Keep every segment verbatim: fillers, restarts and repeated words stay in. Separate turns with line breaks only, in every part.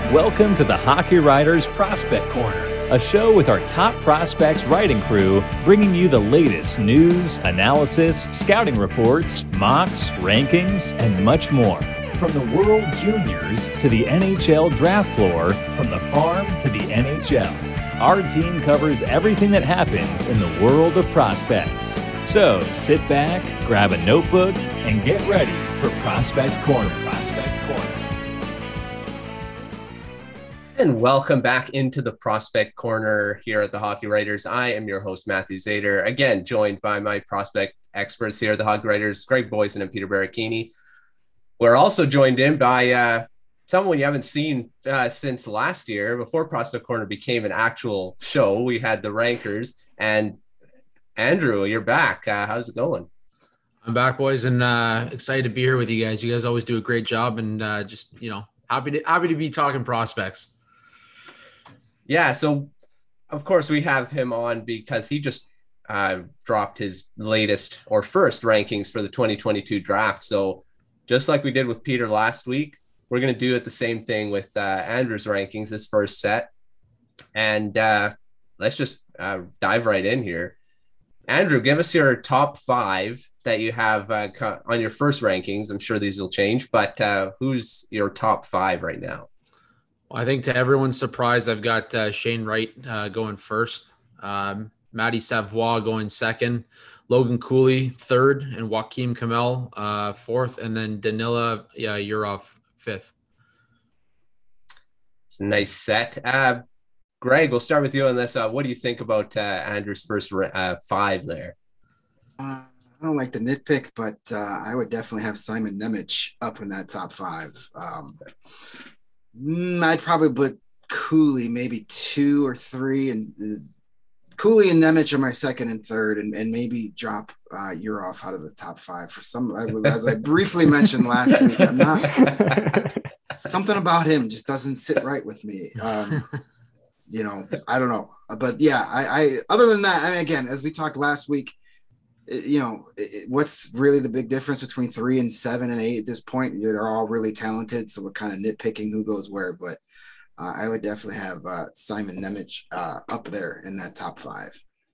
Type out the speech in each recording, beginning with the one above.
Welcome to the Hockey Writers Prospect Corner, a show with our top prospects writing crew, bringing you the latest news, analysis, scouting reports, mocks, rankings, and much more. From the World Juniors to the N H L draft floor, from the farm to the N H L, our team covers everything that happens in the world of prospects. So sit back, grab a notebook, and get ready for Prospect Corner. Prospect Corner.
And welcome back into the Prospect Corner here at the Hockey Writers. I am your host, Matthew Zader, again, joined by my prospect experts here at the Hockey Writers, Greg Boysen and Peter Baracchini. We're also joined in by uh, someone you haven't seen uh, since last year. Before Prospect Corner became an actual show, we had the Rankers. And Andrew, you're back. Uh, how's it going?
I'm back, boys, and uh, excited to be here with you guys. You guys always do a great job, and uh, just, you know, happy to happy to be talking prospects.
Yeah, so of course we have him on because he just uh, dropped his latest or first rankings for the twenty twenty-two draft. So just like we did with Peter last week, we're going to do it the same thing with uh, Andrew's rankings, this first set. And uh, let's just uh, dive right in here. Andrew, give us your top five that you have uh, on your first rankings. I'm sure these will change, but uh, who's your top five right now?
Well, I think to everyone's surprise, I've got uh, Shane Wright uh, going first, um, Matty Savoie going second, Logan Cooley third, and Joakim Kamel uh, fourth, and then Danila yeah, Yurov fifth.
It's a nice set. Uh, Greg, we'll start with you on this. Uh, what do you think about uh, Andrew's first uh, five there?
Uh, I don't like the nitpick, but uh, I would definitely have Simon Nemec up in that top five. Um, I'd probably put Cooley maybe two or three, and Cooley and Nemec are my second and third, and, and maybe drop uh, Yurov out of the top five for some. As I briefly mentioned last week, I'm not something about him just doesn't sit right with me. Um, you know, I don't know, but yeah, I, I. Other than that, I mean, again, as we talked last week, it, you know, it, what's really the big difference between three and seven and eight at this point? They're all really talented, so we're kind of nitpicking who goes where, but. Uh, I would definitely have uh, Simon Nemec uh, up there in that top five.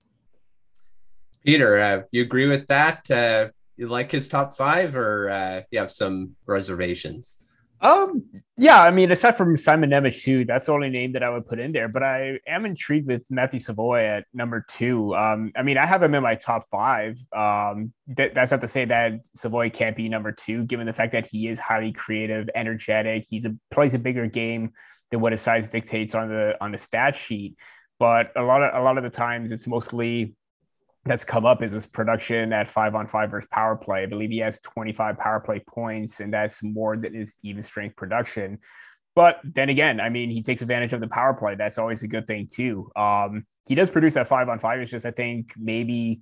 Peter, uh, you agree with that? Uh, you like his top five, or uh, you have some reservations?
Um, yeah, I mean, aside from Simon Nemec too, that's the only name that I would put in there. But I am intrigued with Matthew Savoie at number two. Um, I mean, I have him in my top five. Um, th- that's not to say that Savoie can't be number two, given the fact that he is highly creative, energetic. He's a plays a bigger game than what his size dictates on the on the stat sheet. But a lot of a lot of the times it's mostly that's come up is his production at five on five versus power play. I believe he has twenty-five power play points, and that's more than his even strength production. But then again, I mean, he takes advantage of the power play. That's always a good thing too. Um, he does produce at five on five. It's just I think maybe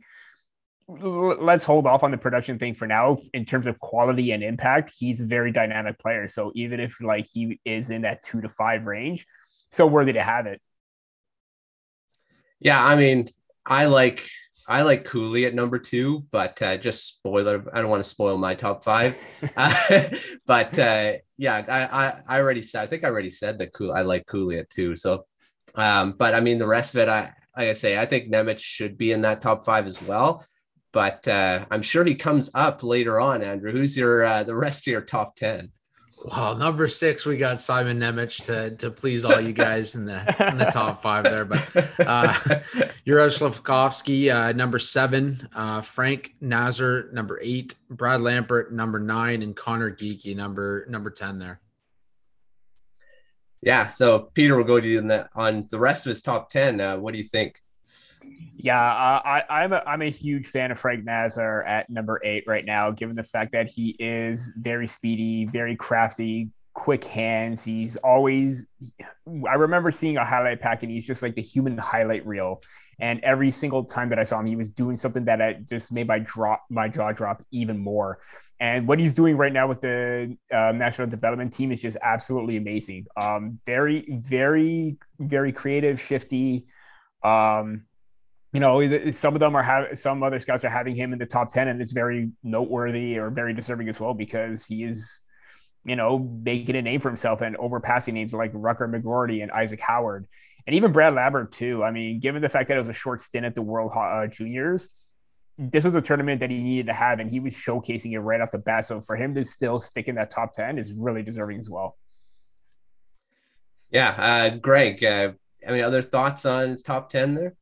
let's hold off on the production thing for now. In terms of quality and impact, he's a very dynamic player. So even if like he is in that two to five range, so worthy to have it.
Yeah, I mean, I like I like Cooley at number two, but uh, just spoiler. I don't want to spoil my top five. uh, but uh, yeah, I, I I already said. I think I already said that Cooley. I like Cooley at two. So, um, but I mean, the rest of it, I like I say, I think Nemec should be in that top five as well. But uh, I'm sure he comes up later on. Andrew, who's your uh, the rest of your top ten?
Well, number six, we got Simon Nemec to to please all you guys in the in the top five there. But uh, Juraj Slafkovsky, uh, number seven, uh, Frank Nazar, number eight, Brad Lampert, number nine, and Connor Geekie, number number ten there.
Yeah. So Peter will go to you in the, on the rest of his top ten. Uh, what do you think?
Yeah, uh, I, I'm a, I'm a huge fan of Frank Nazar at number eight right now, given the fact that he is very speedy, very crafty, quick hands. He's always, I remember seeing a highlight pack and he's just like the human highlight reel. And every single time that I saw him, he was doing something that I just made my drop, my jaw drop even more. And what he's doing right now with the uh, national development team is just absolutely amazing. Um, very, very, very creative, shifty. Um, You know, some of them are having, some other scouts are having him in the top ten, and it's very noteworthy or very deserving as well because he is you know, making a name for himself and overpassing names like Rucker McGroarty and Isaac Howard. And even Brad Lambert, too. I mean, given the fact that it was a short stint at the World uh, Juniors, this was a tournament that he needed to have, and he was showcasing it right off the bat. So for him to still stick in that top ten is really deserving as well.
Yeah. Uh, Greg, uh, any other thoughts on top ten there?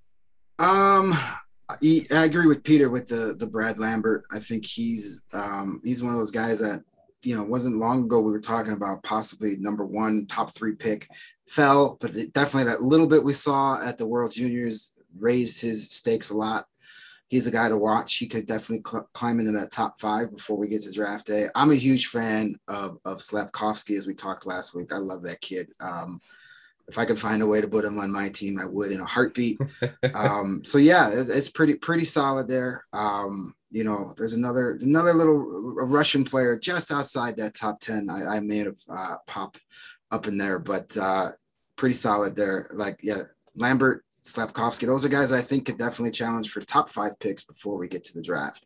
Um, I, I agree with Peter with the the Brad Lambert. I think he's um, he's one of those guys that, you know, wasn't long ago we were talking about possibly number one, top three pick, fell, but it, definitely that little bit we saw at the World Juniors raised his stakes a lot. He's a guy to watch. He could definitely cl- climb into that top five before we get to draft day. I'm a huge fan of of Slavkovsky, as we talked last week. I love that kid. Um, if I could find a way to put him on my team, I would in a heartbeat. um, so yeah, it, it's pretty pretty solid there. Um, You know, there's another another little Russian player just outside that top ten. I, I may have uh, popped up in there, but uh, pretty solid there. Like, yeah, Lambert, Slavkovsky, those are guys I think could definitely challenge for top five picks before we get to the draft.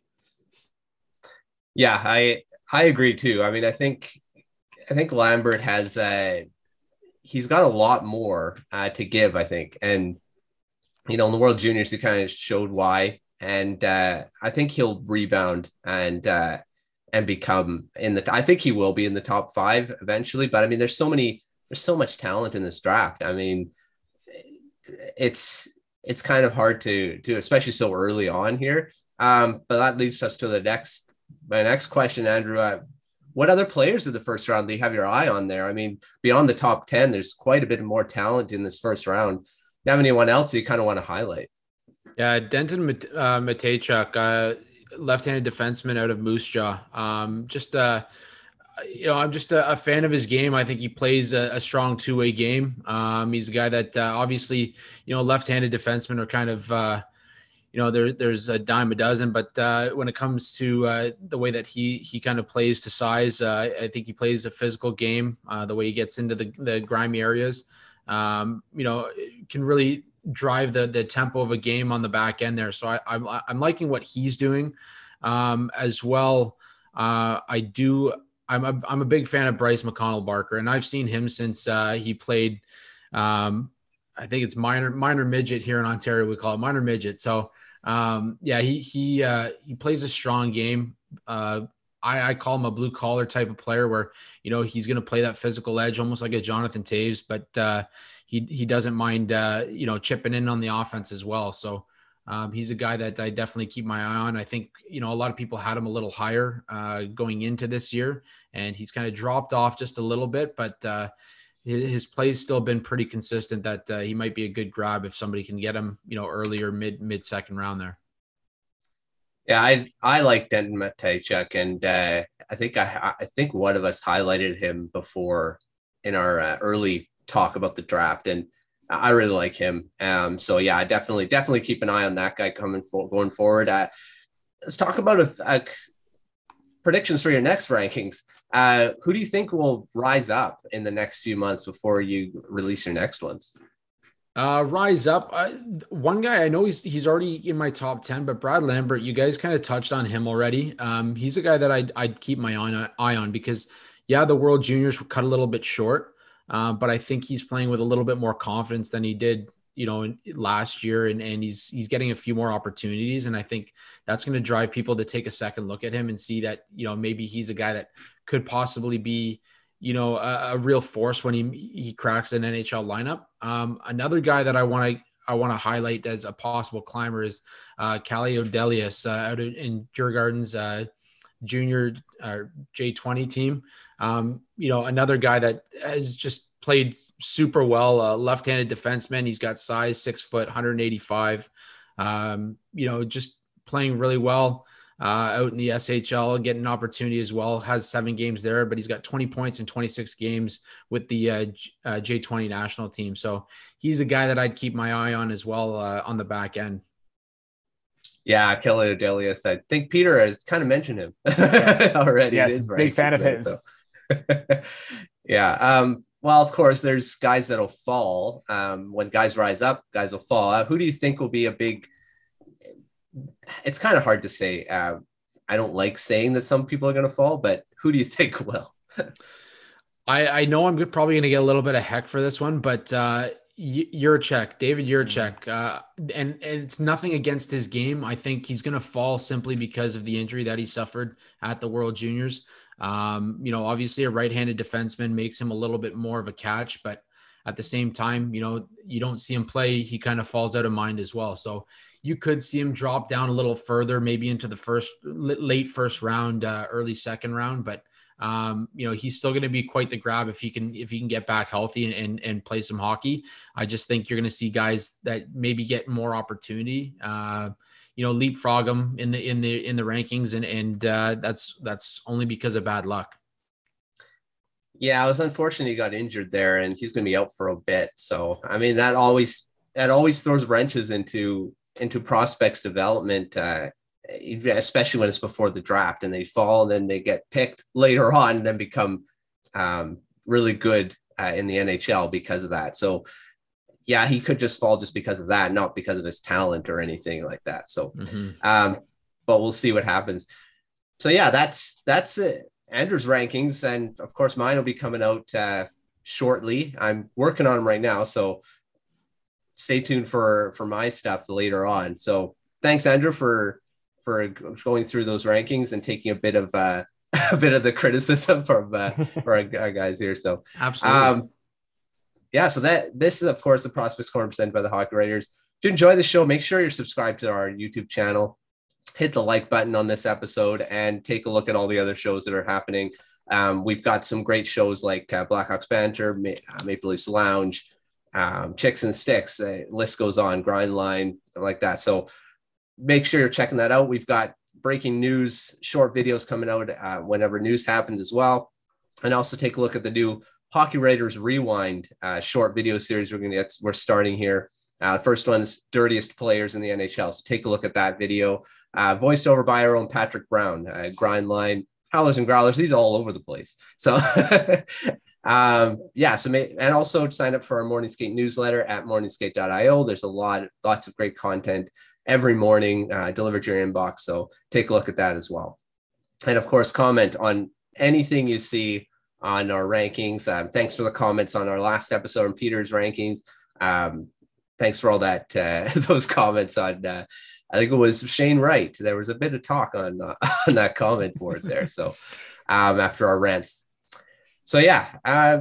Yeah, I I agree too. I mean, I think I think Lambert has uh, he's got a lot more uh, to give, I think, and you know, in the World Juniors, he kind of showed why. And uh, I think he'll rebound and uh, and become in the. I think he will be in the top five eventually. But I mean, there's so many. There's so much talent in this draft. I mean, it's it's kind of hard to do, especially so early on here. Um, but that leads us to the next my next question, Andrew. Uh, what other players of the first round do you have your eye on there? I mean, beyond the top ten, there's quite a bit more talent in this first round. Do you have anyone else you kind of want to highlight?
Yeah, Denton uh, Matejchuk, uh, left-handed defenseman out of Moose Jaw. Um, just, uh, you know, I'm just a, a fan of his game. I think he plays a, a strong two-way game. Um, he's a guy that uh, obviously, you know, left-handed defensemen are kind of, uh, you know, there, there's a dime a dozen. But uh, when it comes to uh, the way that he he kind of plays to size, uh, I think he plays a physical game. Uh, the way he gets into the, the grimy areas, um, you know, can really drive the the tempo of a game on the back end there. So I, I'm I'm liking what he's doing um, as well. Uh, I do. I'm a I'm a big fan of Bryce McConnell Barker, and I've seen him since uh, he played. Um, I think it's minor minor midget here in Ontario. We call it minor midget. So um, yeah, he he uh, he plays a strong game. Uh, I, I call him a blue collar type of player where, you know, he's going to play that physical edge, almost like a Jonathan Toews, but uh, he he doesn't mind, uh, you know, chipping in on the offense as well. So um, he's a guy that I definitely keep my eye on. I think, you know, a lot of people had him a little higher uh, going into this year, and he's kind of dropped off just a little bit, but uh, his, his play's still been pretty consistent that uh, he might be a good grab if somebody can get him, you know, earlier, mid, mid second round there.
Yeah, I I like Denton Matejchuk, and uh, I think I I think one of us highlighted him before in our uh, early talk about the draft, and I really like him. Um, so yeah, I definitely definitely keep an eye on that guy coming for going forward. Uh, let's talk about a, a predictions for your next rankings. Uh, who do you think will rise up in the next few months before you release your next ones?
Uh, rise up. Uh, one guy I know he's he's already in my top ten, but Brad Lambert, you guys kind of touched on him already. Um, he's a guy that I'd I'd keep my eye on, eye on because yeah, the World Juniors cut a little bit short, uh, but I think he's playing with a little bit more confidence than he did, you know, in, last year, and and he's he's getting a few more opportunities, and I think that's going to drive people to take a second look at him and see that, you know, maybe he's a guy that could possibly be, you know, a, a real force when he he cracks an N H L lineup. Um, another guy that I want to I want to highlight as a possible climber is uh, Callie Odelius uh, out in, in Djurgården's uh, junior uh, J twenty team. Um, you know, another guy that has just played super well, uh, left-handed defenseman. He's got size, six foot, one eighty-five. Um, you know, just playing really well. Uh, out in the S H L, getting an opportunity as well, has seven games there, but he's got twenty points in twenty-six games with the uh, uh, J twenty national team. So he's a guy that I'd keep my eye on as well uh, on the back end.
Yeah, Kelly Odelius. I think Peter has kind of mentioned him already.
Yes, is big fan of his. So.
yeah. Um, well, of course, there's guys that'll fall. Um, when guys rise up, guys will fall. Uh, who do you think will be a big It's kind of hard to say. Uh, I don't like saying that some people are going to fall, but who do you think will?
I, I know I'm probably going to get a little bit of heck for this one, but uh, Jiricek, David Jiricek, uh, and, and it's nothing against his game. I think he's going to fall simply because of the injury that he suffered at the World Juniors. Um, you know, obviously a right-handed defenseman makes him a little bit more of a catch, but at the same time, you know, you don't see him play, he kind of falls out of mind as well. So you could see him drop down a little further, maybe into the first, late first round, uh, early second round, but Um, you know, he's still going to be quite the grab if he can, if he can get back healthy and, and, and play some hockey. I just think you're going to see guys that maybe get more opportunity, uh, you know, leapfrog them in the, in the, in the rankings. And, and, uh, that's, that's only because of bad luck.
Yeah. It was unfortunate he got injured there and he's going to be out for a bit. So, I mean, that always, that always throws wrenches into, into prospects development, uh, especially when it's before the draft and they fall and then they get picked later on and then become um, really good uh, in the N H L because of that. So yeah, he could just fall just because of that, not because of his talent or anything like that. So, mm-hmm. um, but we'll see what happens. So yeah, that's, that's it. Andrew's rankings. And of course mine will be coming out uh, shortly. I'm working on them right now. So stay tuned for, for my stuff later on. So thanks, Andrew, for, for going through those rankings and taking a bit of uh, a bit of the criticism from uh, for our, our guys here. So
absolutely. Um,
yeah. So that this is of course the Prospects Corner presented by the Hockey Writers. If you enjoy the show, make sure you're subscribed to our YouTube channel, hit the like button on this episode and take a look at all the other shows that are happening. Um, we've got some great shows like uh, Blackhawks Banter, Ma- Maple Leafs Lounge, um, Chicks and Sticks, uh, list goes on, Grind Line, like that. So make sure you're checking that out. We've got breaking news, short videos coming out uh, whenever news happens as well. And also take a look at the new Hockey Writers Rewind uh, short video series we're going to get. We're starting here. Uh, the first one's Dirtiest Players in the N H L. So take a look at that video. Uh, voiced over by our own Patrick Brown, uh, Grind Line, Howlers and Growlers. These are all over the place. So um, yeah. So may, and also sign up for our Morning Skate newsletter at morning skate dot io. There's a lot, lots of great content every morning uh, delivered to your inbox. So take a look at that as well. And of course, comment on anything you see on our rankings. Um, thanks for the comments on our last episode on Peter's rankings. Um, thanks for all that, uh, those comments on, uh, I think it was Shane Wright. There was a bit of talk on, uh, on that comment board there. So um, after our rants. So yeah, uh,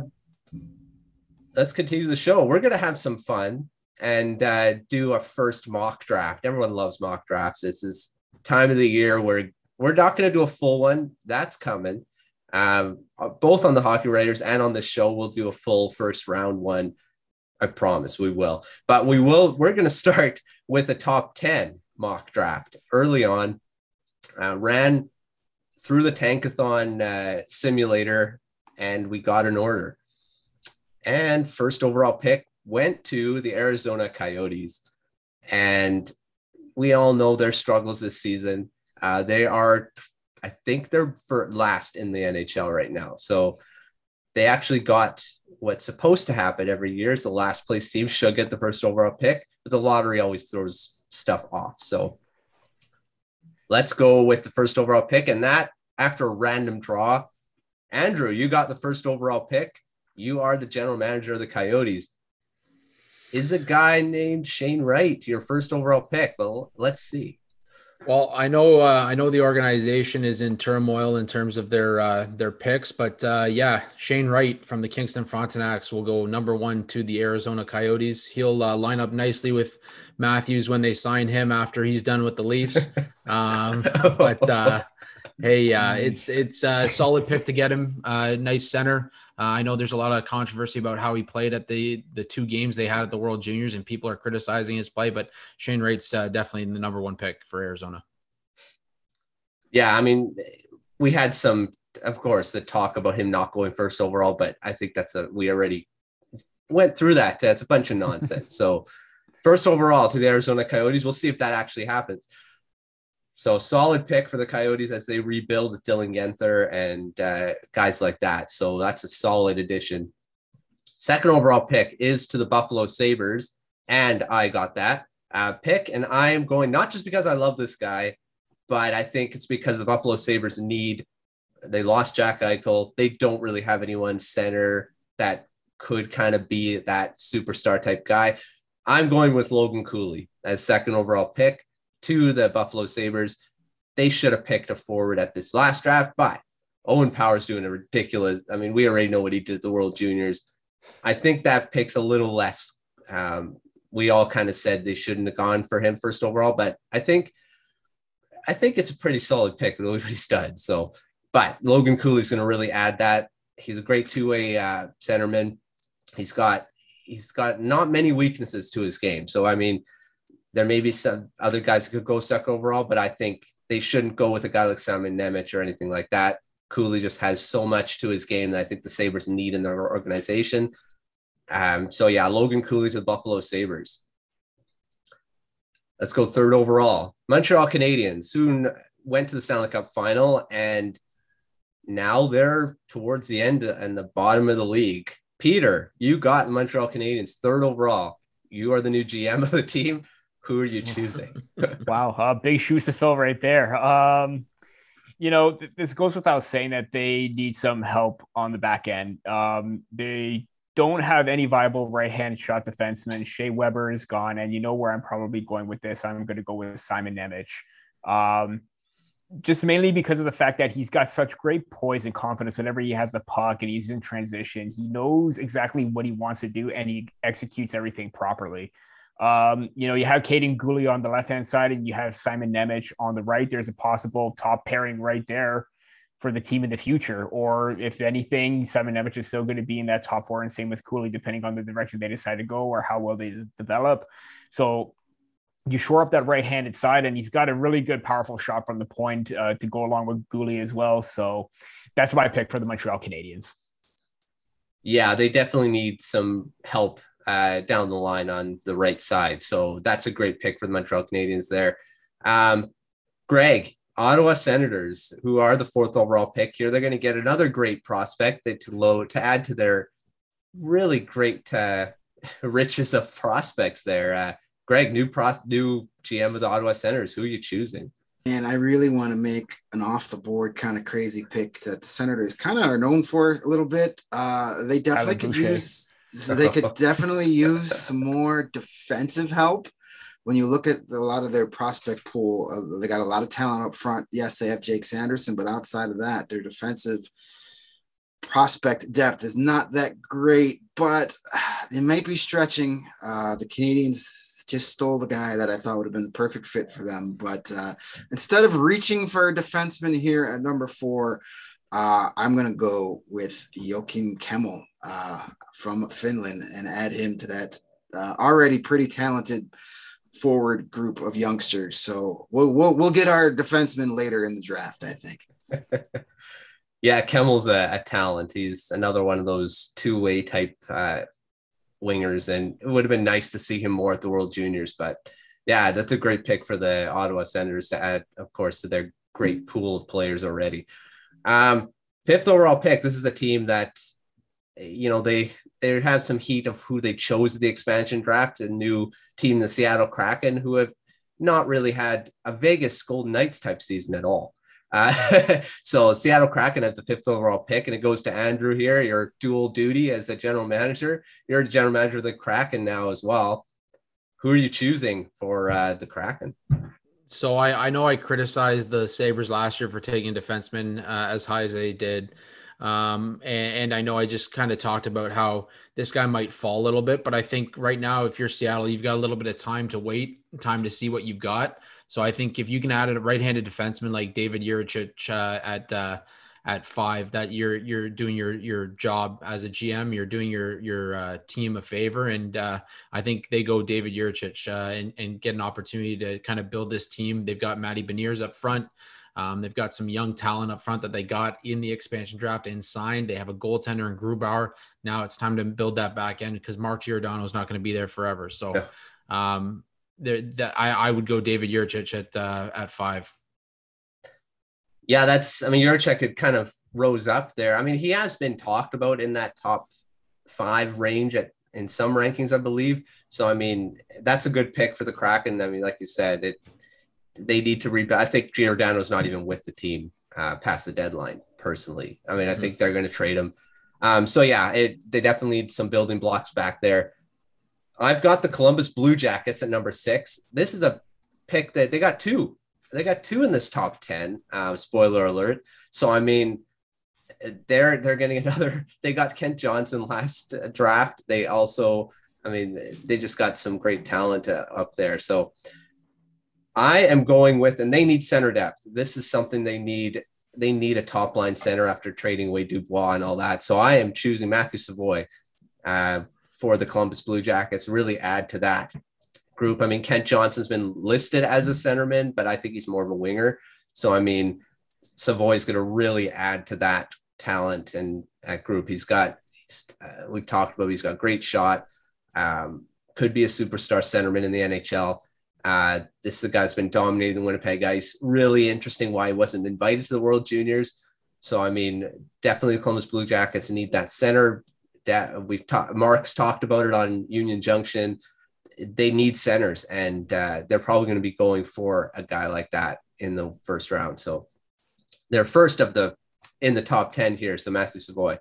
let's continue the show. We're going to have some fun and uh, do a first mock draft. Everyone loves mock drafts. It's this time of the year where we're not going to do a full one. That's coming. Um, both on the Hockey Writers and on the show, we'll do a full first round one. I promise we will. But we will. We're going to start with a top ten mock draft early on. Uh, ran through the Tankathon uh, simulator, and we got an order. And first overall pick went to the Arizona Coyotes, and we all know their struggles this season. Uh, they are, I think they're for last in the N H L right now. So they actually got what's supposed to happen every year is the last place team should get the first overall pick, but the lottery always throws stuff off. So let's go with the first overall pick. And that after a random draw, Andrew, you got the first overall pick. You are the general manager of the Coyotes. Is a guy named Shane Wright your first overall pick? But let's see.
Well, I know uh, I know the organization is in turmoil in terms of their uh, their picks, but uh, yeah, Shane Wright from the Kingston Frontenacs will go number one to the Arizona Coyotes. He'll uh, line up nicely with Matthews when they sign him after he's done with the Leafs. Um, but uh, hey, uh, it's it's a solid pick to get him. Uh, nice center. Uh, I know there's a lot of controversy about how he played at the the two games they had at the World Juniors, and people are criticizing his play, but Shane Wright's uh, definitely the number one pick for Arizona.
Yeah, I mean, we had some, of course, the talk about him not going first overall, but I think that's a, we already went through that. It's a bunch of nonsense. So first overall to the Arizona Coyotes, we'll see if that actually happens. So solid pick for the Coyotes as they rebuild with Dylan Guenther and uh, guys like that. So that's a solid addition. Second overall pick is to the Buffalo Sabres. And I got that uh, pick. And I am going, not just because I love this guy, but I think it's because the Buffalo Sabres need They lost Jack Eichel. They don't really have anyone center that could kind of be that superstar type guy. I'm going with Logan Cooley as second overall pick to the Buffalo Sabres. They should have picked a forward at this last draft, but Owen Power's doing a ridiculous. I mean, we already know what he did at the World Juniors. I think that pick's a little less. Um, we all kind of said they shouldn't have gone for him first overall, but I think, I think it's a pretty solid pick with what he's done. So, but Logan Cooley's going to really add that. He's a great two-way uh, centerman. He's got, he's got not many weaknesses to his game. So, I mean, there may be some other guys that could go second overall, but I think they shouldn't go with a guy like Simon Nemec or anything like that. Cooley just has so much to his game that I think the Sabres need in their organization. Um, so yeah, Logan Cooley to the Buffalo Sabres. Let's go third overall. Montreal Canadiens, who went to the Stanley Cup final, and now they're towards the end and the bottom of the league. Peter, you got the Montreal Canadiens third overall. You are the new G M of the team. Who are you choosing?
Wow, uh, big shoes to fill right there. Um, you know, th- this goes without saying that they need some help on the back end. Um, they don't have any viable right-hand shot defenseman. Shea Weber is gone, and you know where I'm probably going with this. I'm going to go with Simon Nemec. Um, just mainly because of the fact that he's got such great poise and confidence whenever he has the puck and he's in transition. He knows exactly what he wants to do, and he executes everything properly. Um, you know, you have Caden Gooley on the left-hand side and you have Simon Nemec on the right. There's a possible top pairing right there for the team in the future. Or if anything, Simon Nemec is still going to be in that top four, and same with Cooley, depending on the direction they decide to go or how well they develop. So you shore up that right-handed side, and he's got a really good, powerful shot from the point uh, to go along with Gooley as well. So that's my pick for the Montreal Canadiens.
Yeah, they definitely need some help Uh, down the line on the right side. So that's a great pick for the Montreal Canadiens there. Um, Greg, Ottawa Senators, who are the fourth overall pick here, they're going to get another great prospect that to load to add to their really great uh, riches of prospects there. Uh, Greg, new pros- new G M of the Ottawa Senators. Who are you choosing?
And I really want to make an off-the-board kind of crazy pick that the Senators kind of are known for a little bit. Uh, they definitely could use So they could definitely use some more defensive help. When you look at a lot of their prospect pool, uh, they got a lot of talent up front. Yes, they have Jake Sanderson, but outside of that, their defensive prospect depth is not that great, but it might be stretching. Uh, the Canadiens just stole the guy that I thought would have been a perfect fit for them. But uh, instead of reaching for a defenseman here at number four, uh, I'm going to go with Joakim Kemell Uh, from Finland and add him to that uh, already pretty talented forward group of youngsters. So we'll we'll we'll get our defenseman later in the draft, I think.
Yeah, Kemmel's a, a talent. He's another one of those two-way type uh, wingers, and it would have been nice to see him more at the World Juniors. But yeah, that's a great pick for the Ottawa Senators to add, of course, to their great pool of players already. Um, fifth overall pick. This is a team that, you know, they they have some heat of who they chose at the expansion draft, a new team, the Seattle Kraken, who have not really had a Vegas Golden Knights type season at all. Uh, so Seattle Kraken at the fifth overall pick, and it goes to Andrew here, your dual duty as a general manager. You're the general manager of the Kraken now as well. Who are you choosing for uh, the Kraken?
So I, I know I criticized the Sabres last year for taking defensemen uh, as high as they did. Um, and, and I know I just kind of talked about how this guy might fall a little bit, but I think right now, if you're Seattle, you've got a little bit of time to wait, time to see what you've got. So I think if you can add a right-handed defenseman like David Jiricek uh, at uh, at five, that you're you're doing your your job as a G M, you're doing your your uh, team a favor, and uh, I think they go David Jiricek uh, and and get an opportunity to kind of build this team. They've got Matty Beniers up front. Um, they've got some young talent up front that they got in the expansion draft and signed. They have a goaltender in Grubauer. Now it's time to build that back end because Mark Giordano is not going to be there forever. So yeah. um, there, that I, I would go David Jiricek at uh, at five.
Yeah, that's, I mean, Jiricek had kind of rose up there. I mean, he has been talked about in that top five range at in some rankings, I believe. So, I mean, that's a good pick for the Kraken. I mean, like you said, it's, they need to rebuild. I think Giordano's not even with the team uh, past the deadline. Personally, I mean, I think they're going to trade him. Um, so yeah, it they definitely need some building blocks back there. I've got the Columbus Blue Jackets at number six. This is a pick that they got two. They got two in this top ten. Uh, spoiler alert. So I mean, they're they're getting another. They got Kent Johnson last draft. They also, I mean, they just got some great talent uh, up there. So I am going with, and they need center depth. This is something they need. They need a top line center after trading away Dubois and all that. So I am choosing Matthew Savoie uh, for the Columbus Blue Jackets. Really add to that group. I mean, Kent Johnson's been listed as a centerman, but I think he's more of a winger. So I mean, Savoie is going to really add to that talent and that group. He's got. He's, uh, we've talked about. He's got a great shot. Um, could be a superstar centerman in the N H L. Uh, this is the guy that's been dominating the Winnipeg Ice. Really interesting why he wasn't invited to the World Juniors. So, I mean, definitely the Columbus Blue Jackets need that center. That we've talked, Mark's talked about it on Union Junction. They need centers, and uh, they're probably going to be going for a guy like that in the first round. So they're first of the in the top ten here. So Matthew Savoie.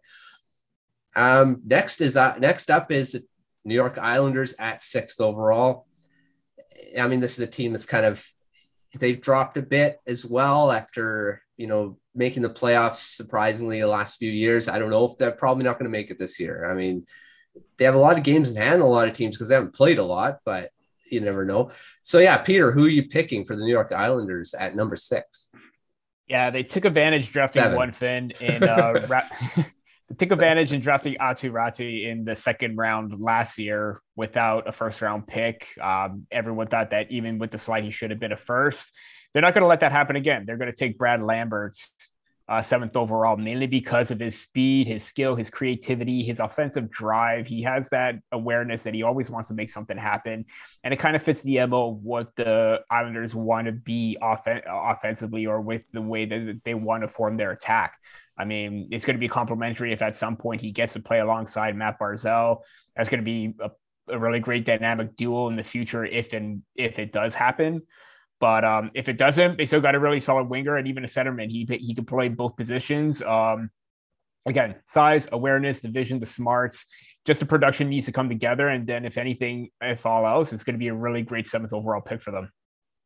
Um, next is uh, next up is New York Islanders at sixth overall. I mean, this is a team that's kind of, they've dropped a bit as well after, you know, making the playoffs surprisingly the last few years. I don't know if they're probably not going to make it this year. I mean, they have a lot of games in hand, a lot of teams because they haven't played a lot, but you never know. So yeah, Peter, who are you picking for the New York Islanders at number six?
Yeah, they took advantage drafting
Seven.
one Finn and uh, ra- they took advantage in drafting Aatu Räty in the second round last year without a first round pick. Um, everyone thought that even with the slide, he should have been a first. They're not going to let that happen again. They're going to take Brad Lambert, uh, seventh overall, mainly because of his speed, his skill, his creativity, his offensive drive. He has that awareness that he always wants to make something happen. And it kind of fits the M O of what the Islanders want to be off- offensively or with the way that they want to form their attack. I mean, it's going to be complimentary if at some point he gets to play alongside Matt Barzal. That's going to be a, a really great dynamic duo in the future if and if it does happen. But um, if it doesn't, they still got a really solid winger and even a centerman. He he can play both positions. Um, again, size, awareness, the vision, the smarts. Just the production needs to come together. And then if anything, if all else, it's going to be a really great seventh overall pick for them.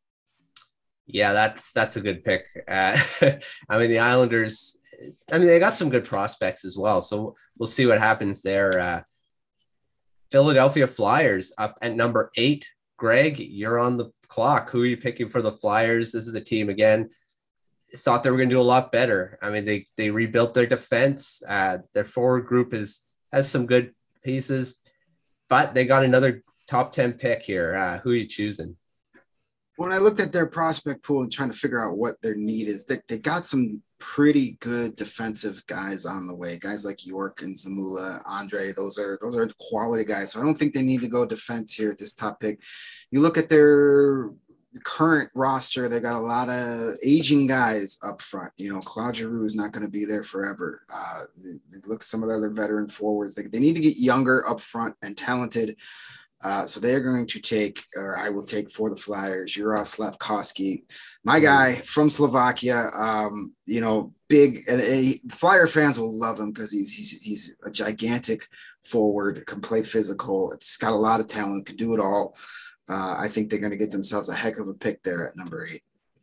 Yeah, that's that's a good pick. Uh, I mean, the Islanders, I mean, they got some good prospects as well. So we'll see what happens there. Uh, Philadelphia Flyers up at number eight. Greg, you're on the clock. Who are you picking for the Flyers? This is a team, again, thought they were going to do a lot better. I mean, they they rebuilt their defense. Uh, their forward group is has some good pieces, but they got another top ten pick here. Uh, who are you choosing?
When I looked at their prospect pool and trying to figure out what their need is, they, they got some pretty good defensive guys on the way. Guys like York and Zamula, Andre, those are those are quality guys. So I don't think they need to go defense here at this top pick. You look at their current roster, they got a lot of aging guys up front. You know, Claude Giroux is not going to be there forever. Uh, look, some of the other veteran forwards, they, they need to get younger up front and talented. Uh, so they're going to take, or I will take for the Flyers, Juraj Slafkovský, my guy from Slovakia. Um, you know, big, and he, Flyer fans will love him because he's he's he's a gigantic forward, can play physical. It's got a lot of talent, can do it all. Uh, I think they're going to get themselves a heck of a pick there at number eight.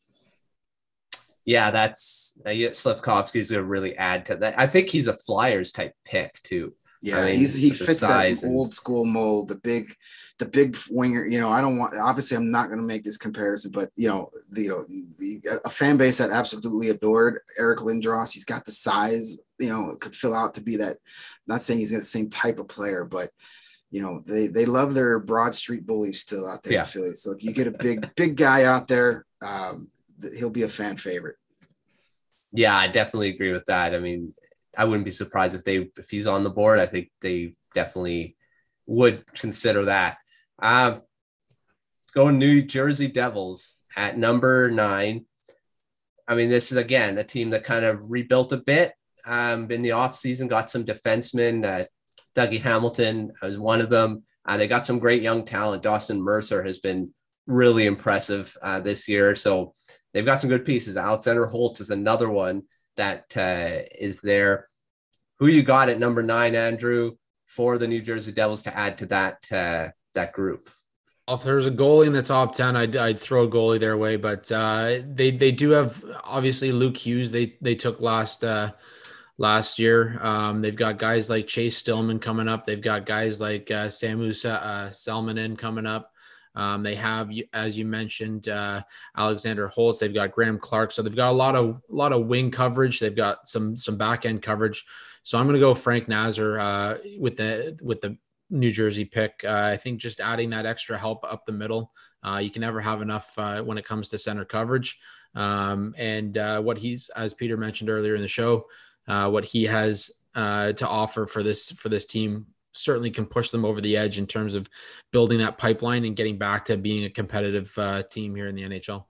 Yeah, that's uh, Slafkovsky is going to really add to that. I think he's a Flyers type pick too.
Yeah,
I mean,
he's he fits that
and...
old school mold, the big, the big winger. You know, I don't want. Obviously, I'm not going to make this comparison, but you know, the, you know, the, a fan base that absolutely adored Eric Lindros. He's got the size. You know, could fill out to be that. Not saying he's got the same type of player, but you know, they they love their Broad Street bullies still out there
yeah.
in Philly. So if you get a big big guy out there, um, he'll be a fan favorite.
Yeah, I definitely agree with that. I mean, I wouldn't be surprised if they if he's on the board. I think they definitely would consider that. Uh, let's go New Jersey Devils at number nine. I mean, this is, again, a team that kind of rebuilt a bit um, in the offseason, got some defensemen. Uh, Dougie Hamilton was one of them. Uh, they got some great young talent. Dawson Mercer has been really impressive uh, this year. So they've got some good pieces. Alexander Holtz is another one that uh, is there. Who you got at number nine, Andrew, for the New Jersey Devils to add to that uh, that group?
If there's a goalie in the top ten, I'd, I'd throw a goalie their way. But uh, they they do have, obviously, Luke Hughes. They they took last uh, last year. Um, they've got guys like Chase Stillman coming up. They've got guys like uh, Samu uh, Salmonen coming up. Um, they have, as you mentioned, uh, Alexander Holtz. They've got Graham Clark. So they've got a lot of a lot of wing coverage. They've got some some back end coverage. So I'm going to go Frank Nazar uh, with the with the New Jersey pick. Uh, I think just adding that extra help up the middle. Uh, you can never have enough uh, when it comes to center coverage. Um, and uh, what he's, as Peter mentioned earlier in the show, uh, what he has uh, to offer for this for this team certainly can push them over the edge in terms of building that pipeline and getting back to being a competitive uh, team here in the N H L.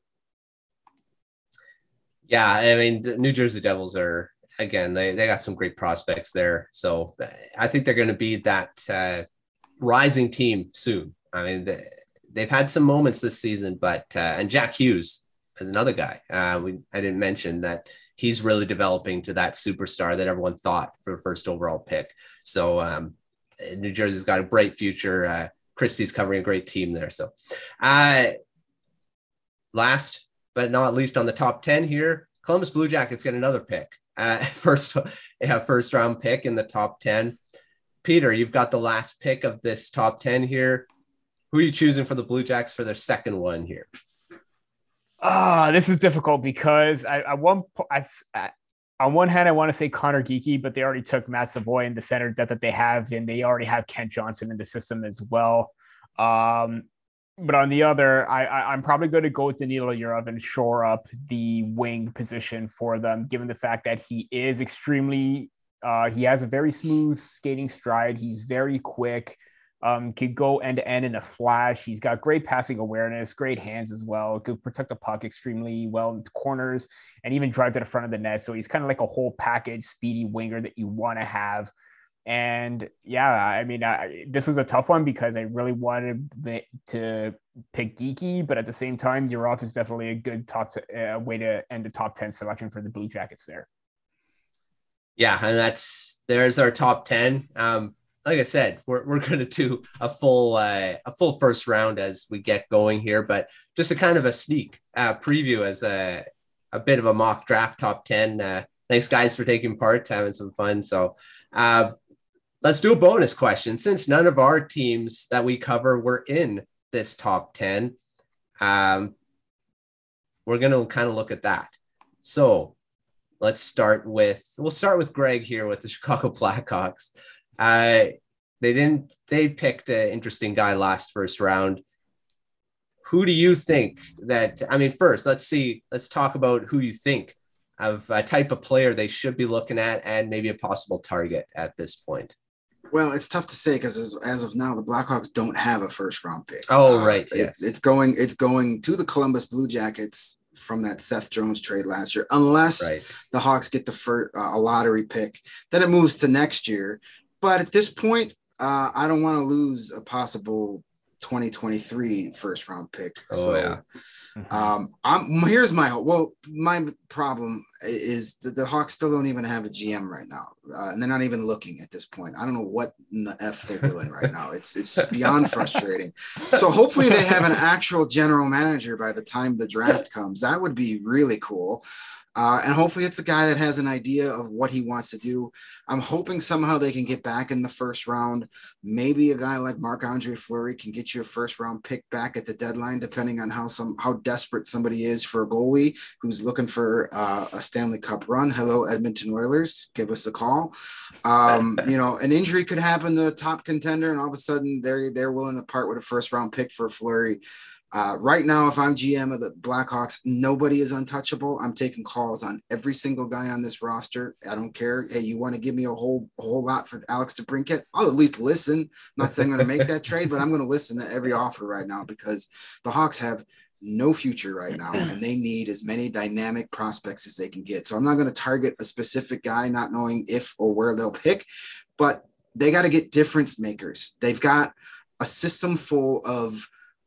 Yeah, I mean, the New Jersey Devils are, again, they, they got some great prospects there. So I think they're going to be that uh, rising team soon. I mean, they, they've had some moments this season, but, uh, and Jack Hughes is another guy. Uh, we I didn't mention that he's really developing to that superstar that everyone thought for the first overall pick. So um, New Jersey's got a bright future. Uh, Christie's covering a great team there. So uh, last but not least on the top ten here, Columbus Blue Jackets get another pick. Uh, first, yeah, first round pick in the top ten. Peter, you've got the last pick of this top ten here. Who are you choosing for the Blue Jacks for their second one here?
Ah, uh, this is difficult because I, I one I, I, on one hand I want to say Connor Geeky, but they already took Matt Savoy in the center depth that they have, and they already have Kent Johnson in the system as well. Um, but on the other, I, I I'm probably going to go with Danilo Yurov and shore up the wing position for them, given the fact that he is extremely uh, he has a very smooth skating stride. He's very quick. Um, could go end to end in a flash. He's got great passing awareness, great hands as well. Could protect the puck extremely well in the corners and even drive to the front of the net. So he's kind of like a whole package, speedy winger that you want to have. And yeah, I mean, I, this was a tough one because I really wanted to pick Geeky, but at the same time, Yurov is definitely a good top uh, way to end the top ten selection for the Blue Jackets there.
Yeah, and that's there's our top ten. Um, Like I said, we're we're going to do a full uh, a full first round as we get going here, but just a kind of a sneak uh, preview as a a bit of a mock draft top ten. Uh, thanks guys for taking part, having some fun. So uh, let's do a bonus question. Since none of our teams that we cover were in this top ten, um, we're going to kind of look at that. So let's start with we'll start with Greg here with the Chicago Blackhawks. Uh, they didn't, they picked an interesting guy last first round. Who do you think that, I mean, first, let's see, let's talk about who you think of a type of player they should be looking at and maybe a possible target at this point.
Well, it's tough to say because as, as of now, the Blackhawks don't have a first round pick.
Oh,
uh,
right.
It,
yes.
It's going, it's going to the Columbus Blue Jackets from that Seth Jones trade last year, unless
right.
the Hawks get the first, uh, a lottery pick, then it moves to next year. But at this point, uh, I don't want to lose a possible twenty twenty-three first round pick.
Oh,
so,
yeah.
um, I'm here's my well, my problem is that the Hawks still don't even have a G M right now, uh, and they're not even looking at this point. I don't know what in the F they're doing right now. It's it's beyond frustrating. So hopefully they have an actual general manager by the time the draft comes. That would be really cool. Uh, and hopefully it's a guy that has an idea of what he wants to do. I'm hoping somehow they can get back in the first round. Maybe a guy like Marc-Andre Fleury can get you a first round pick back at the deadline, depending on how some how desperate somebody is for a goalie who's looking for uh, a Stanley Cup run. Hello, Edmonton Oilers. Give us a call. Um, you know, an injury could happen to a top contender, and all of a sudden they're, they're willing to part with a first round pick for Fleury. Uh, right now, if I'm G M of the Blackhawks, nobody is untouchable. I'm taking calls on every single guy on this roster. I don't care. Hey, you want to give me a whole a whole lot for Alex DeBrincat? I'll at least listen. I'm not saying I'm going to make that trade, but I'm going to listen to every offer right now because the Hawks have no future right now, and they need as many dynamic prospects as they can get. So I'm not going to target a specific guy, not knowing if or where they'll pick, but they got to get difference makers. They've got a system full of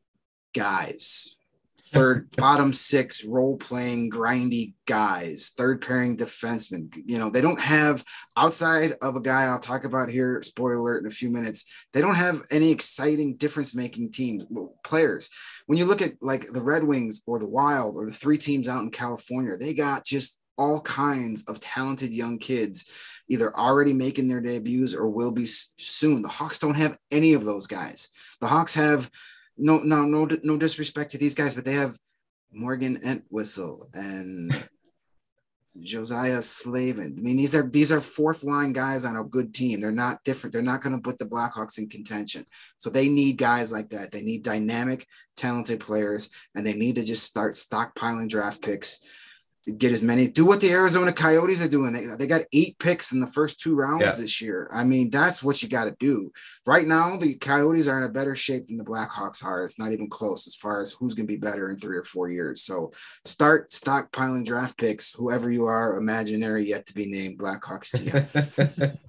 guys. Third, bottom six, role-playing, grindy guys. Third-pairing defensemen. You know, they don't have, outside of a guy I'll talk about here, spoiler alert, in a few minutes, they don't have any exciting difference-making team players. When you look at, like, the Red Wings or the Wild or the three teams out in California, they got just all kinds of talented young kids either already making their debuts or will be soon. The Hawks don't have any of those guys. The Hawks have no, no, no, no disrespect to these guys, but they have Morgan Entwistle and Josiah Slavin. I mean, these are these are fourth line guys on a good team. They're not different. They're not going to put the Blackhawks in contention. So they need guys like that. They need dynamic, talented players, and they need to just start stockpiling draft picks. Get as many, do what the Arizona Coyotes are doing. They, they got eight picks in the first two rounds yeah. this year. I mean, that's what you got to do. Right now, the Coyotes are in a better shape than the Blackhawks are. It's not even close as far as who's going to be better in three or four years. So start stockpiling draft picks, whoever you are, imaginary, yet to be named Blackhawks G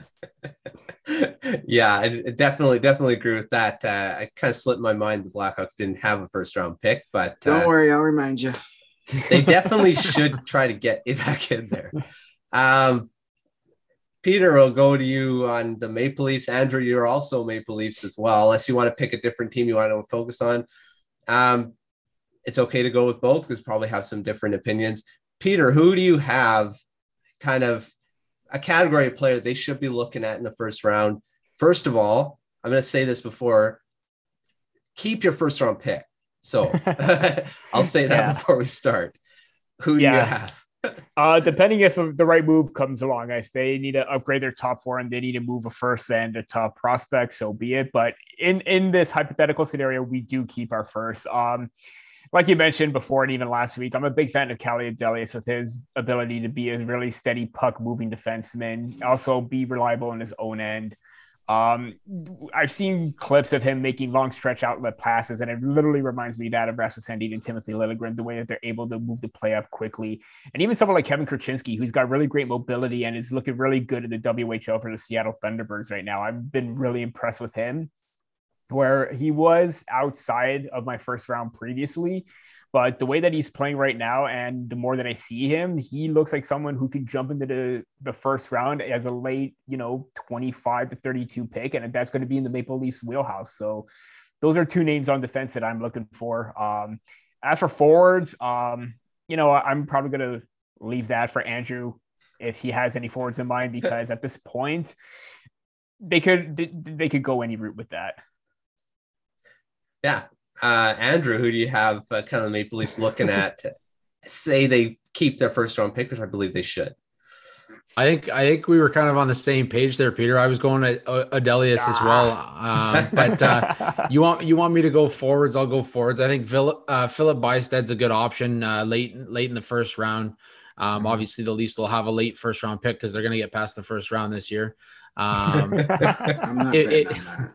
M.
Yeah, I definitely, definitely agree with that. Uh, I kind of slipped my mind the Blackhawks didn't have a first round pick, but
don't
uh,
worry, I'll remind you.
They definitely should try to get it back in there. Um, Peter, will go to you on the Maple Leafs. Andrew, you're also Maple Leafs as well, unless you want to pick a different team you want to focus on. Um, it's okay to go with both because probably have some different opinions. Peter, who do you have kind of a category of player they should be looking at in the first round? First of all, I'm going to say this before, keep your first round pick. So I'll say that yeah. before we start. Who do yeah. you have?
uh, depending if the right move comes along, if they need to upgrade their top four and they need to move a first and a top prospect, so be it. But in, in this hypothetical scenario, we do keep our first. Um, like you mentioned before, and even last week, I'm a big fan of Kalle Adelius with his ability to be a really steady puck moving defenseman, also be reliable in his own end. Um, I've seen clips of him making long stretch outlet passes, and it literally reminds me that of Rasmus Sandin and Timothy Liljegren, the way that they're able to move the play up quickly. And even someone like Kevin Kurchinski, who's got really great mobility and is looking really good in the W H L for the Seattle Thunderbirds right now. I've been really impressed with him, where he was outside of my first round previously. But the way that he's playing right now, and the more that I see him, he looks like someone who can jump into the, the first round as a late, you know, twenty-five to thirty-two pick. And that's going to be in the Maple Leafs wheelhouse. So those are two names on defense that I'm looking for. Um, as for forwards, um, you know, I'm probably going to leave that for Andrew if he has any forwards in mind, because at this point, they could, they could go any route with that.
Yeah. Uh, Andrew, who do you have uh, kind of the Maple Leafs looking at? Say they keep their first round pick, which I believe they should.
I think I think we were kind of on the same page there, Peter. I was going at uh, Adelius ah. as well, uh, but uh, you want you want me to go forwards? I'll go forwards. I think Philip uh, Philip Bysted's a good option uh, late late in the first round. Um, mm-hmm. Obviously, the Leafs will have a late first round pick because they're going to get past the first round this year. Um,
I'm not
it, it,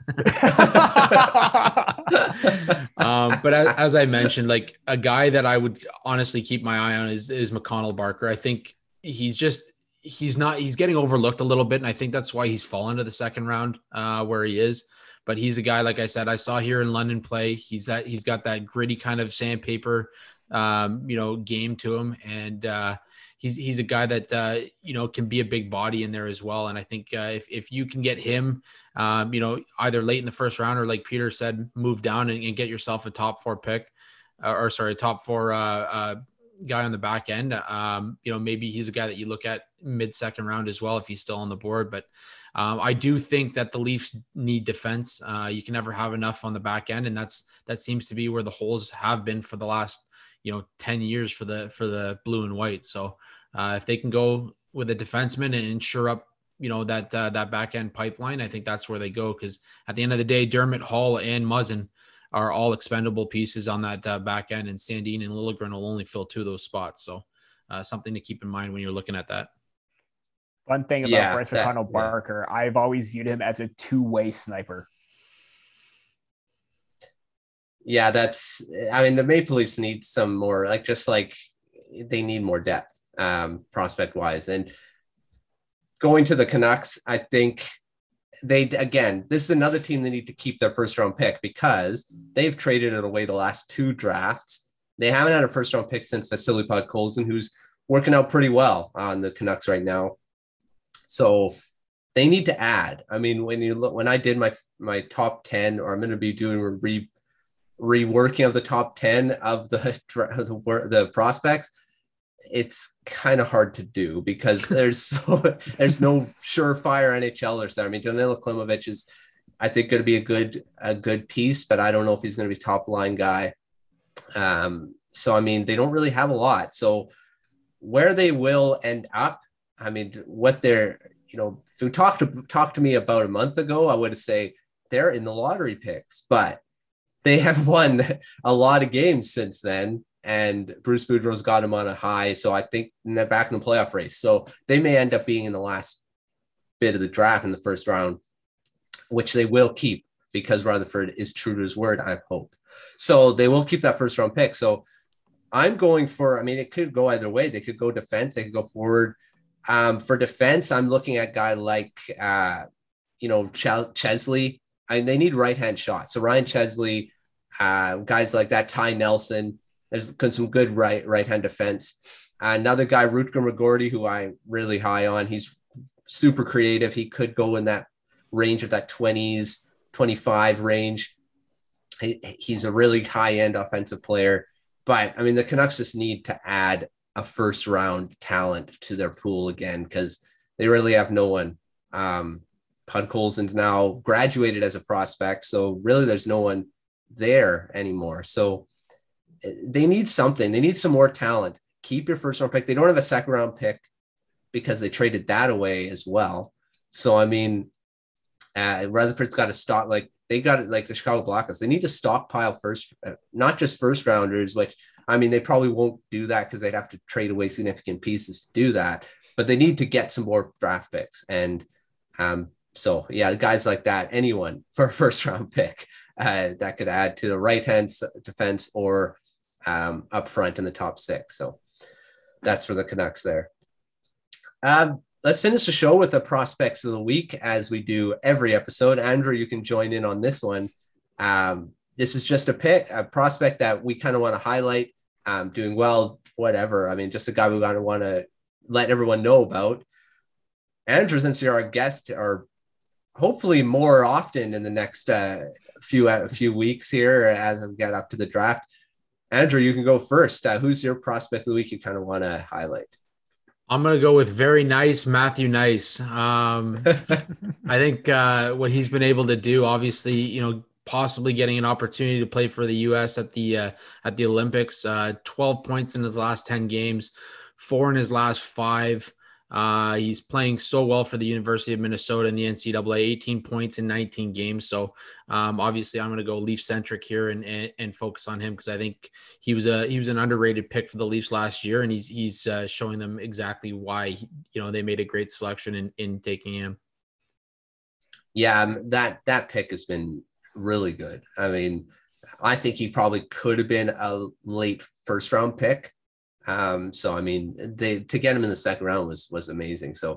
um, but as, as I mentioned, like a guy that I would honestly keep my eye on is, is McConnell Barker. I think he's just, he's not, he's getting overlooked a little bit. And I think that's why he's fallen to the second round uh, where he is. But he's a guy, like I said, I saw here in London play. He's that, he's got that gritty kind of sandpaper, um, you know, game to him. And, uh, He's he's a guy that, uh, you know, can be a big body in there as well. And I think uh, if, if you can get him, um, you know, either late in the first round or like Peter said, move down and, and get yourself a top four pick uh, or sorry, top four uh, uh, guy on the back end. Um, you know, maybe he's a guy that you look at mid second round as well if he's still on the board. But um, I do think that the Leafs need defense. Uh, you can never have enough on the back end. And that's that seems to be where the holes have been for the last, you know, ten years for the for the blue and white. So uh, if they can go with a defenseman and ensure up, you know, that uh, that back end pipeline, I think that's where they go. Because at the end of the day, Dermott, Hall, and Muzzin are all expendable pieces on that uh, back end, and Sandin and Liljegren will only fill two of those spots. So uh, something to keep in mind when you're looking at that.
One thing about
yeah,
Bryce McConnell Barker, yeah. I've always viewed him as a two-way sniper.
Yeah, that's, I mean, the Maple Leafs need some more, like, just like they need more depth, um, prospect wise. And going to the Canucks, I think they, again, this is another team they need to keep their first round pick because they've traded it away the last two drafts. They haven't had a first round pick since Vasily Podkolzin, who's working out pretty well on the Canucks right now. So they need to add. I mean, when you look, when I did my my top ten, or I'm going to be doing a re reworking of the top ten of the the, the prospects, it's kind of hard to do because there's so there's no surefire NHLers there. I mean, Danila Klimovich is, I think, going to be a good a good piece, but I don't know if he's going to be top line guy. Um, so I mean, they don't really have a lot. So where they will end up, I mean, what they're, you know, if you talked to talk to me about a month ago, I would say they're in the lottery picks, but they have won a lot of games since then. And Bruce Boudreau's got them on a high. So I think they're back in the playoff race. So they may end up being in the last bit of the draft in the first round, which they will keep because Rutherford is true to his word, I hope. So they will keep that first round pick. So I'm going for, I mean, it could go either way. They could go defense. They could go forward. Um, for defense, I'm looking at a guy like, uh, you know, Ch- Chesley. I mean, they need right-hand shots. So Ryan Chesley, uh, guys like that, Ty Nelson, there's some good right, right-hand defense. Uh, another guy, Rutger McGorty, who I'm really high on. He's super creative. He could go in that range of that twenties, twenty-five range. He, he's a really high-end offensive player. But, I mean, the Canucks just need to add a first-round talent to their pool again because they really have no one. Um, Podkolzin's now graduated as a prospect, so really there's no one there anymore. So they need something. They need some more talent. Keep your first-round pick. They don't have a second-round pick because they traded that away as well. So, I mean, uh, Rutherford's got to stop. Like, they got it like the Chicago Blackhawks. They need to stockpile first, uh, not just first rounders, which, I mean, they probably won't do that because they'd have to trade away significant pieces to do that. But they need to get some more draft picks. And um, so, yeah, guys like that, anyone for a first round pick uh, that could add to the right hand defense or um, up front in the top six. So that's for the Canucks there. Um, Let's finish the show with the prospects of the week, as we do every episode. Andrew, you can join in on this one. Um, this is just a pick, a prospect that we kind of want to highlight, um, doing well, whatever. I mean, just a guy we kind of want to let everyone know about. Andrew, since you're our guest, or hopefully more often in the next uh, few uh, few weeks here as we get up to the draft. Andrew, you can go first. Uh, who's your prospect of the week you kind of want to highlight?
I'm going to go with very nice Matthew Nice. Um, I think uh, what he's been able to do, obviously, you know, possibly getting an opportunity to play for the U S at the uh, at the Olympics. Uh, twelve points in his last ten games, four in his last five. Uh, he's playing so well for the University of Minnesota in the N C double A, eighteen points in nineteen games. So um, obviously I'm going to go Leaf centric here and, and, and focus on him because I think he was a, he was an underrated pick for the Leafs last year. And he's, he's uh, showing them exactly why, he, you know, they made a great selection in, in taking him.
Yeah, that, that pick has been really good. I mean, I think he probably could have been a late first round pick. Um, so, I mean, they, to get him in the second round was, was amazing. So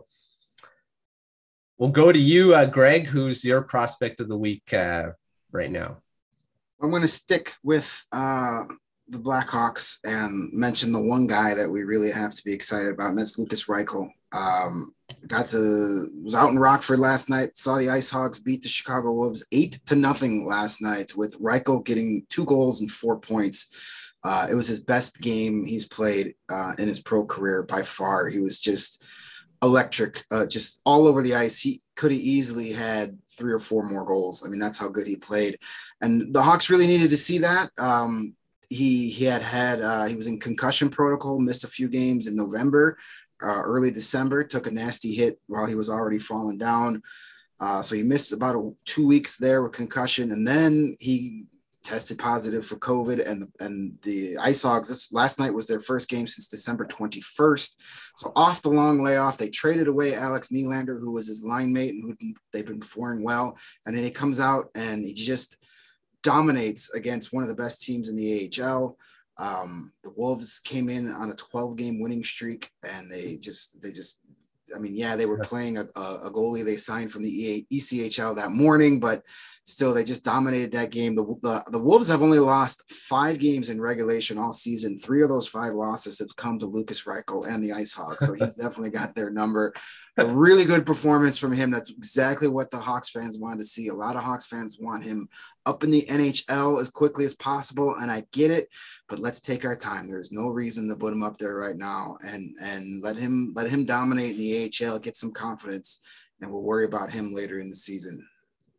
we'll go to you, uh, Greg, who's your prospect of the week uh, right now.
I'm going to stick with uh, the Blackhawks and mention the one guy that we really have to be excited about, and that's Lukas Reichel. Um, got to, was out in Rockford last night, saw the Ice Hogs beat the Chicago Wolves eight to nothing last night with Reichel getting two goals and four points. Uh, it was his best game he's played uh, in his pro career by far. He was just electric, uh, just all over the ice. He could have easily had three or four more goals. I mean, that's how good he played. And the Hawks really needed to see that. Um, he he had had, uh, he was in concussion protocol, missed a few games in November, uh, early December, took a nasty hit while he was already falling down. Uh, so he missed about a, two weeks there with concussion. And then he tested positive for COVID, and the, and the Ice Hogs, this last night was their first game since December twenty-first. So off the long layoff, they traded away Alex Nylander, who was his line mate and who they've been performing well. And then he comes out and he just dominates against one of the best teams in the A H L. Um, the Wolves came in on a twelve game winning streak, and they just, they just I mean, yeah, they were playing a, a goalie they signed from the E C H L that morning, but still, they just dominated that game. The, the, the Wolves have only lost five games in regulation all season. Three of those five losses have come to Lukas Reichel and the Ice Hawks, so he's definitely got their number. A really good performance from him. That's exactly what the Hawks fans wanted to see. A lot of Hawks fans want him up in the N H L as quickly as possible, and I get it, but let's take our time. There's no reason to put him up there right now, and and let him let him dominate in the A H L, get some confidence, and we'll worry about him later in the season.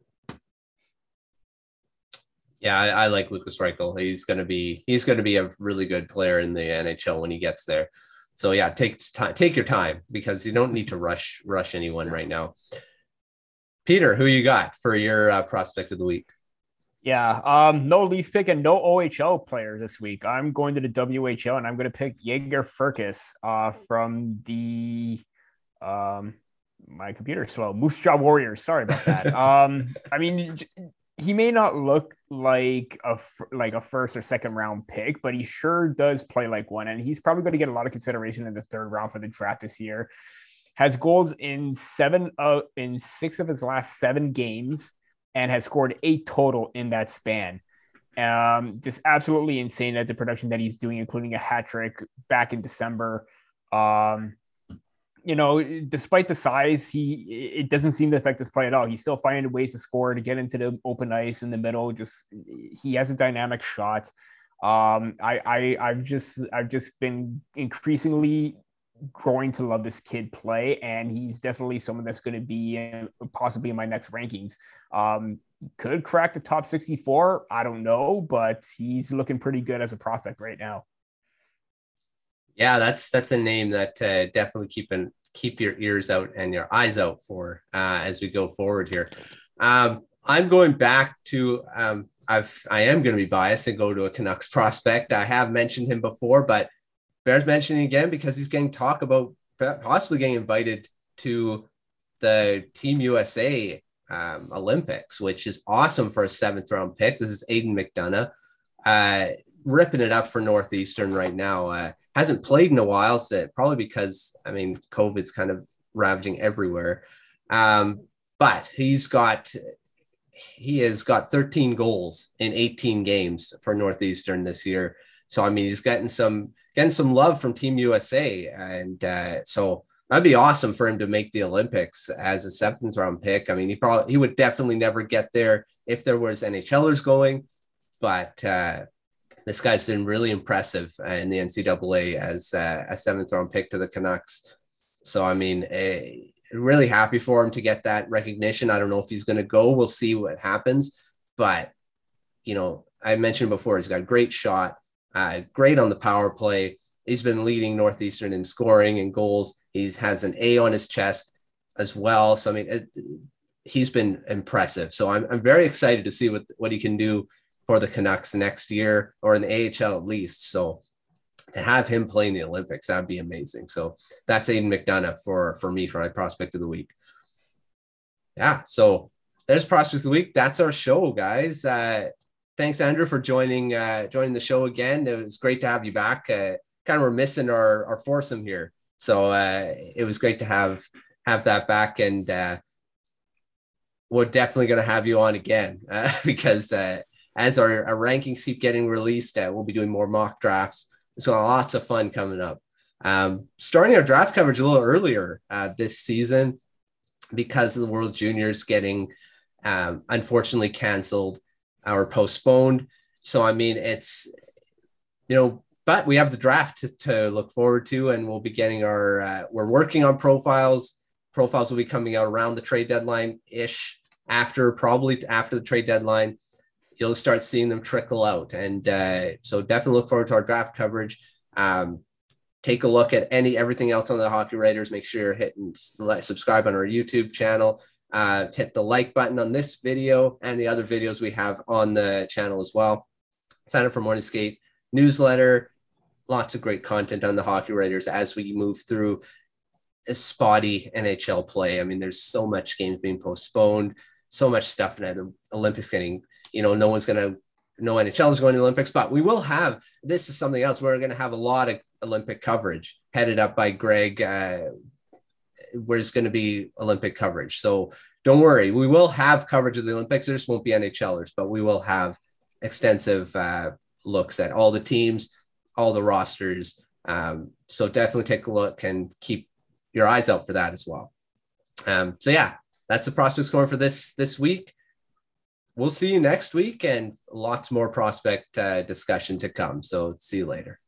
Yeah, I, I like Lukas Reichel. He's going to be he's going to be a really good player in the N H L when he gets there. So yeah, take time, take your time, because you don't need to rush rush anyone right now. Peter, who you got for your uh, prospect of the week?
Yeah, um, no Leafs pick and no O H L players this week. I'm going to the W H L, and I'm going to pick Jaeger Furcus uh, from the um, my computer's slow. Moose Jaw Warriors. Sorry about that. um, I mean, he may not look like a like a first or second round pick, but he sure does play like one, and he's probably going to get a lot of consideration in the third round for the draft this year. Has goals in seven uh, in six of his last seven games, and has scored eight total in that span. Um, just absolutely insane at the production that he's doing, including a hat trick back in December. Um, You know, despite the size, he it doesn't seem to affect his play at all. He's still finding ways to score, to get into the open ice in the middle. Just he has a dynamic shot. Um, I, I I've just I've just been increasingly growing to love this kid play, and he's definitely someone that's going to be in, possibly in my next rankings. Um, could crack the top sixty-four. I don't know, but he's looking pretty good as a prospect right now.
Yeah, that's that's a name that uh, definitely keep an, keep your ears out and your eyes out for uh, as we go forward here. Um, I'm going back to um, I've I am going to be biased and go to a Canucks prospect. I have mentioned hhim before, but bears mentioning again because he's getting talk about possibly getting invited to the Team U S A um, Olympics, which is awesome for a seventh round pick. This is Aidan McDonough, uh, ripping it up for Northeastern right now. Uh, hasn't played in a while, so probably because, I mean, COVID's kind of ravaging everywhere. Um, but he's got, he has got thirteen goals in eighteen games for Northeastern this year. So, I mean, he's getting some, getting some love from Team U S A. And uh, so that'd be awesome for him to make the Olympics as a seventh round pick. I mean, he probably, he would definitely never get there if there was NHLers going, but uh, this guy's been really impressive uh, in the N C double A as uh, a seventh round pick to the Canucks. So, I mean, uh, really happy for him to get that recognition. I don't know if he's going to go. We'll see what happens. But, you know, I mentioned before, he's got a great shot, uh, great on the power play. He's been leading Northeastern in scoring and goals. He has an A on his chest as well. So, I mean, it, he's been impressive. So I'm, I'm very excited to see what, what he can do for the Canucks next year, or in the A H L at least. So to have him playing the Olympics, that'd be amazing. So that's Aidan McDonough for, for me, for my prospect of the week. Yeah. So there's prospects of the week. That's our show, guys. Uh, thanks, Andrew, for joining, uh, joining the show again. It was great to have you back. Uh, kind of we're missing our, our foursome here. So uh, it was great to have, have that back. And uh, we're definitely going to have you on again uh, because uh, as our, our rankings keep getting released, uh, we'll be doing more mock drafts. So lots of fun coming up. Um, starting our draft coverage a little earlier uh, this season because of the World Juniors getting um, unfortunately canceled or postponed. So, I mean, it's, you know, but we have the draft to, to look forward to, and we'll be getting our, uh, we're working on profiles. Profiles will be coming out around the trade deadline-ish, after, probably after the trade deadline. You'll start seeing them trickle out. And uh, so definitely look forward to our draft coverage. Um, take a look at any, everything else on the Hockey Writers. Make sure you're hitting like, subscribe on our YouTube channel, uh, hit the like button on this video and the other videos we have on the channel as well. Sign up for Morning Skate newsletter. Lots of great content on the Hockey Writers as we move through a spotty N H L play. I mean, there's so much games being postponed, so much stuff now. The Olympics getting, you know, no one's going to, no N H L is going to the Olympics, but we will have, this is something else. We're going to have a lot of Olympic coverage headed up by Greg, uh, where it's going to be Olympic coverage. So don't worry, we will have coverage of the Olympics. There just won't be NHLers, but we will have extensive uh, looks at all the teams, all the rosters. Um, so definitely take a look and keep your eyes out for that as well. Um, so yeah, that's the prospect score for this, this week. We'll see you next week and lots more prospect uh, discussion to come. So see you later.